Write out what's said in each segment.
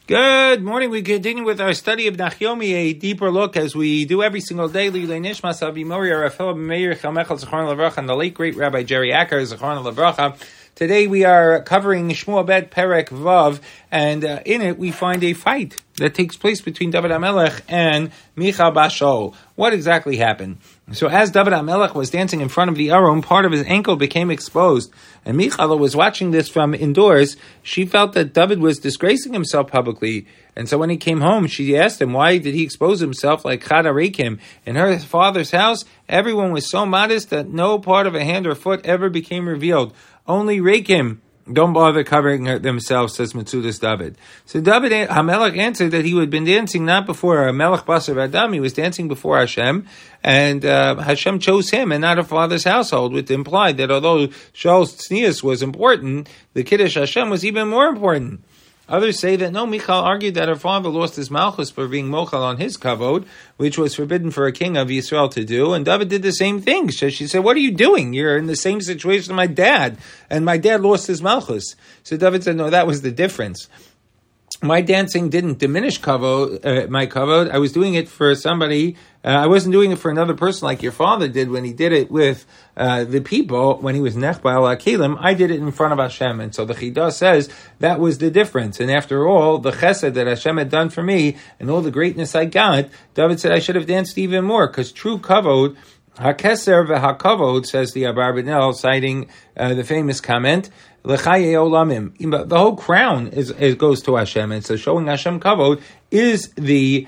Good morning. We continue with our study of Nachyomi, a deeper look as we do every single day. L'ilei nishmas Avi Mori, Raphael Meir Chamechel Zechron Levracha, and the late great Rabbi Jerry Acker Zechron Levracha. Today we are covering Shmuel Bet Perek Vav, and in it we find a fight that takes place between David HaMelech and Michal Bas Shaul. What exactly happened? So as David HaMelech was dancing in front of the Aron, part of his ankle became exposed, and Michal was watching this from indoors. She felt that David was disgracing himself publicly, and so when he came home, she asked him, why did he expose himself like Chad Arekim? In her father's house, everyone was so modest that no part of a hand or foot ever became revealed. Only Rekim don't bother covering themselves, says Metzudas David. So David HaMelech answered that he had been dancing not before Melech Basar Adam, he was dancing before Hashem, and Hashem chose him and not her father's household, which implied that although Shaul's tznius was important, the Kiddush Hashem was even more important. Others say that no, Michal argued that her father lost his malchus for being mochal on his kavod, which was forbidden for a king of Yisrael to do, and David did the same thing. So she said, what are you doing? You're in the same situation as my dad, and my dad lost his malchus. So David said, no, that was the difference. My dancing didn't diminish my kavod. I was doing it for somebody. I wasn't doing it for another person like your father did when he did it with the people when he was nechbal akilim. I did it in front of Hashem, and so the Chidah says that was the difference. And after all, the chesed that Hashem had done for me and all the greatness I got, David said I should have danced even more, because true kavod, hakeser v'hakavod, says the Abarbanel, citing the famous comment, L'chaye olamim. The whole crown goes to Hashem, and so showing Hashem kavod is the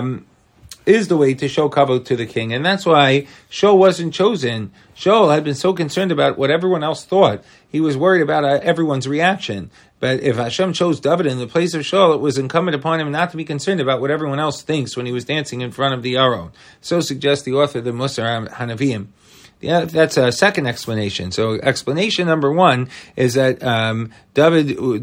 way to show kavod to the king, and that's why Shaul wasn't chosen. Shaul had been so concerned about what everyone else thought; he was worried about everyone's reaction. But if Hashem chose David in the place of Shaul, it was incumbent upon him not to be concerned about what everyone else thinks when he was dancing in front of the Aron. So suggests the author of the Musar Hanavim. Yeah, that's a second explanation. So explanation number one is that David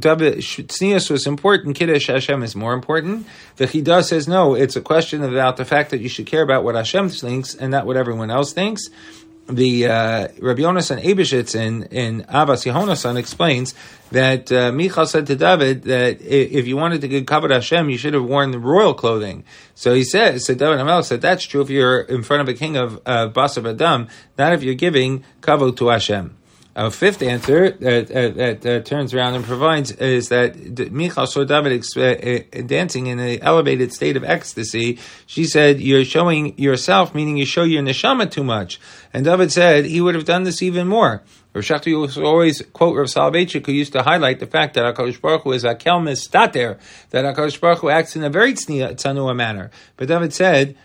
tznius was important, Kiddush Hashem is more important. The Chidah says no, it's a question about the fact that you should care about what Hashem thinks and not what everyone else thinks. The Rabbi Yonasan Eibeshitz in Avas Yehonasan explains that Michal said to David that if you wanted to give kavod Hashem, you should have worn the royal clothing. So he said, so David HaMelech said, that's true if you're in front of a king of Basar Adam, not if you're giving kavod to Hashem. A fifth answer that turns around and provides is that Michal saw David dancing in an elevated state of ecstasy. She said, you're showing yourself, meaning you show your neshama too much. And David said he would have done this even more. Rav Shachar used to always quote Rav Soloveitchik, who used to highlight the fact that HaKadosh Baruch Hu is a kel mistater, that HaKadosh Baruch Hu acts in a very tzanua manner. But David said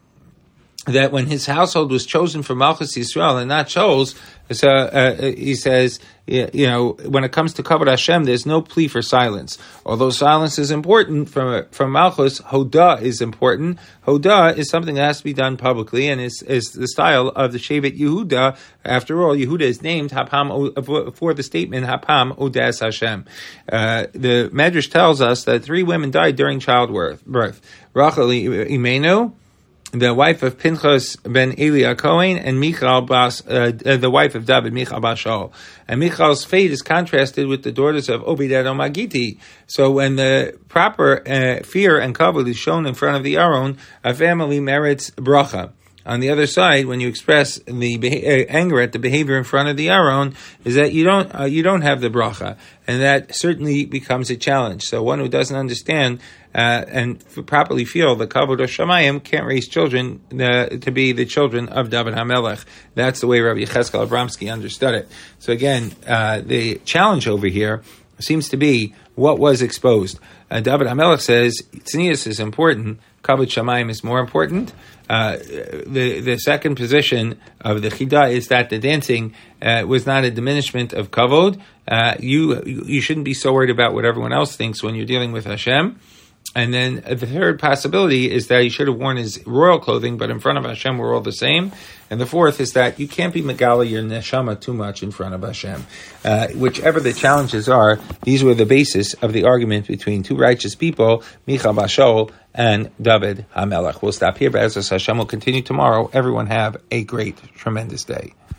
that when his household was chosen for Malchus Yisrael and not Shaul's, he says, when it comes to kavod Hashem, there's no plea for silence. Although silence is important from Malchus, Hodah is important. Hodah is something that has to be done publicly, and is the style of the Shevet Yehuda. After all, Yehuda is named Hapam for the statement Hapam Odes Hashem. The Medrash tells us that 3 women died during childbirth. Rachel Imenu, the wife of Pinchas ben Eli Cohen, and Michal the wife of David, Michal Bas Shaul. And Michal's fate is contrasted with the daughters of Obed-Edom Magiti. So when the proper fear and kavod is shown in front of the Aron, a family merits bracha. On the other side, when you express the anger at the behavior in front of the Aron, is that you don't have the bracha, and that certainly becomes a challenge. So one who doesn't understand and properly feel the kavod of Shamayim can't raise children to be the children of David HaMelech. That's the way Rabbi Yechezkel Abramsky understood it. So again, the challenge over here seems to be what was exposed. David HaMelech says tznius is important, kavod Shamayim is more important. The second position of the Chidah is that the dancing was not a diminishment of kavod. You shouldn't be so worried about what everyone else thinks when you're dealing with Hashem. And then the third possibility is that he should have worn his royal clothing, but in front of Hashem we're all the same. And the fourth is that you can't be megala your neshama too much in front of Hashem. Whichever the challenges are, these were the basis of the argument between two righteous people, Michal Bas Shaul and David HaMelech. We'll stop here, but as Hashem will continue tomorrow. Everyone have a great, tremendous day.